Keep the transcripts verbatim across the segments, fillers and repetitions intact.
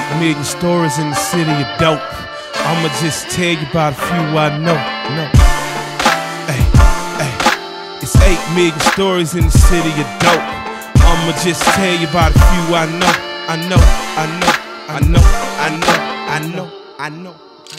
eight million stories in the city of dope. I'ma just tell you about a few I know. No. Hey, hey. It's eight million stories in the city of dope. I'ma just tell you about a few I know. I know, I know, I know, I know, I know, I know.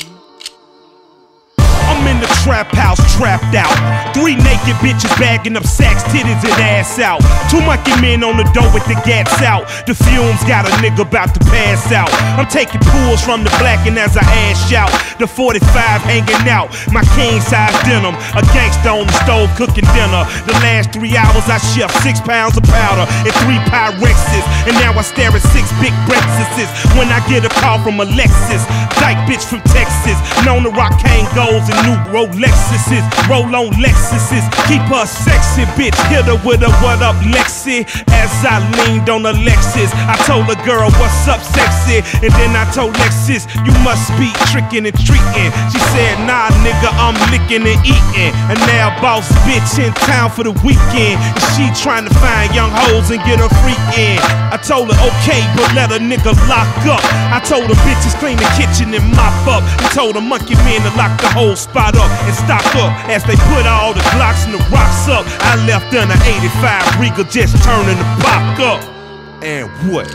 I'm in the trap house, trapped out. Three naked bitches bagging up sacks, titties and ass out. Two monkey men on the door with the gats out. The fumes got a nigga about to pass out. I'm taking pulls from the black and as I ash out, the forty-five hanging out. My king size denim, a gangster on the stove cooking dinner. The last three hours I chef six pounds of powder and three Pyrexes. And now I stare at six big breakfasts when I get a call from Alexis, dyke bitch from Texas, known to rock Kangos and new Rolexes, roll on Lexuses, keep her sexy, bitch, hit her with a what up Lexi. As I leaned on the Lexus, I told the girl what's up sexy, and then I told Lexus you must be tricking and treating. She said nah nigga, I'm licking and eating. And now boss bitch in town for the weekend, and she trying to find young hoes and get her freak in. I told her okay, but let a nigga lock up. I told her bitches clean the kitchen and mop up, and told the monkey men to lock the whole spot up and stock up. As they put all the Glocks and the rocks up, I left in an eighty-five Regal just turning the pop up. And what?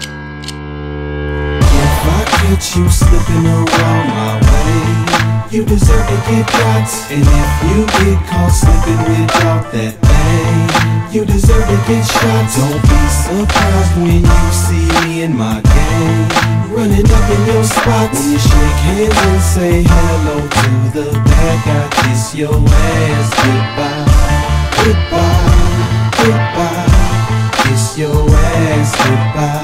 If I catch you slipping around my way, you deserve to get got. And if you get caught slipping without that thing, you deserve to get shot. Don't be surprised when you see me in my game, running up in your spot. When you shake hands and say hello to the bad guy, kiss your ass goodbye, goodbye, goodbye. Kiss your ass goodbye,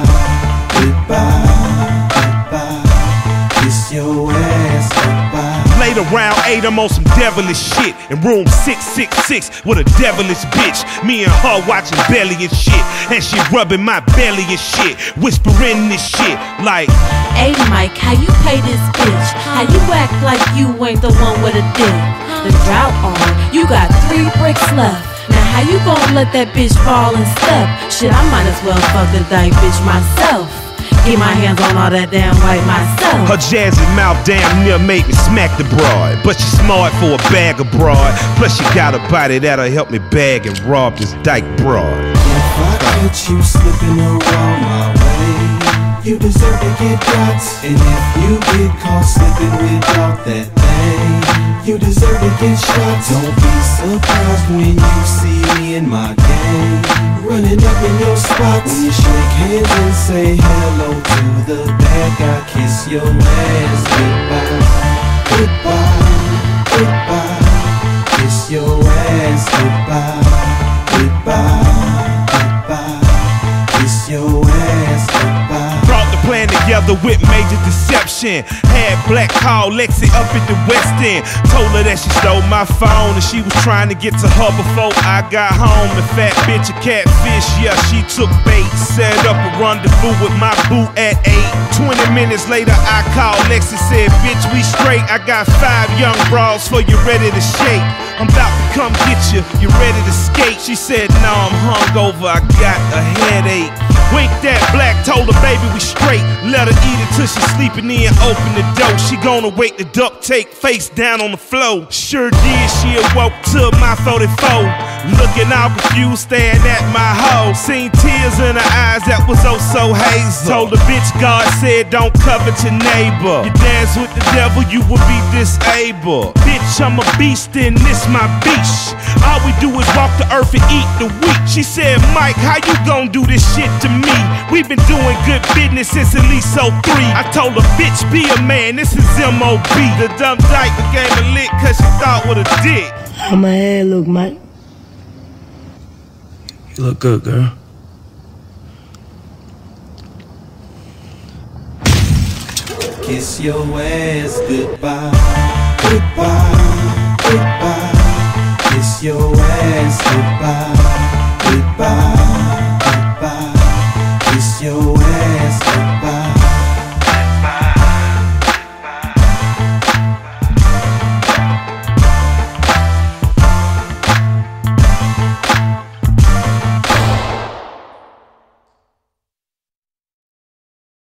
goodbye, goodbye. Kiss your ass goodbye. Later round eight, I'm on some devilish shit in room six six six with a devilish bitch. Me and her watching belly and shit, and she rubbing my belly and shit, whispering this shit like, hey Mike, how you pay this bitch? How you act like you ain't the one with a dick? The drought on, you got three bricks left. Now how you gonna let that bitch fall and step? Shit, I might as well fuck a dyke bitch myself. Get my hands on all that damn white myself. Her jazzy mouth damn near made me smack the broad, but she smart for a bag of broad. Plus she got a body that'll help me bag and rob this dyke broad. If I catch you slipping around my way, you deserve to get got. And if you get caught slipping without that thing, you deserve to get shot. Don't be surprised when you see me in my game, running up in your spot. When you shake hands and say hello to the bad guy, kiss your ass goodbye, goodbye, goodbye. Kiss your ass goodbye, goodbye, goodbye. Kiss your ass goodbye. Brought the plan together with major deception. Had Black call Lexi up at the West End. Told her that she stole my phone and she was trying to get to her before I got home. The fat bitch a catfish, yeah, she took bait. Set up a rendezvous with my boo at eight. Twenty minutes later I called Lexi, said, bitch, we straight. I got five young bras for you ready to shake. I'm about to come get you, you ready to skate? She said, no, I'm hungover, I got a headache. Wink that Black, told her baby we straight. Let her eat it till she sleeping in, open the door. She gonna wake the duct tape, face down on the floor. Sure did, she awoke to my forty-four. Looking all confused, staring at my hoe. Seen tears in her eyes that was oh so hazel. Told the bitch God said don't covet your neighbor. You dance with the devil, you will be disabled. Bitch, I'm a beast and this my beach. All we do is walk the earth and eat the wheat. She said, Mike, how you gon' do this shit to me? We've been doing good business since at least oh three. I told her, bitch, be a man, this is M O B. The dumb dyke became a lick cause she thought with a dick. How my hair look, Mike? You look good, girl. Kiss your ass goodbye, goodbye, goodbye. Kiss your ass goodbye.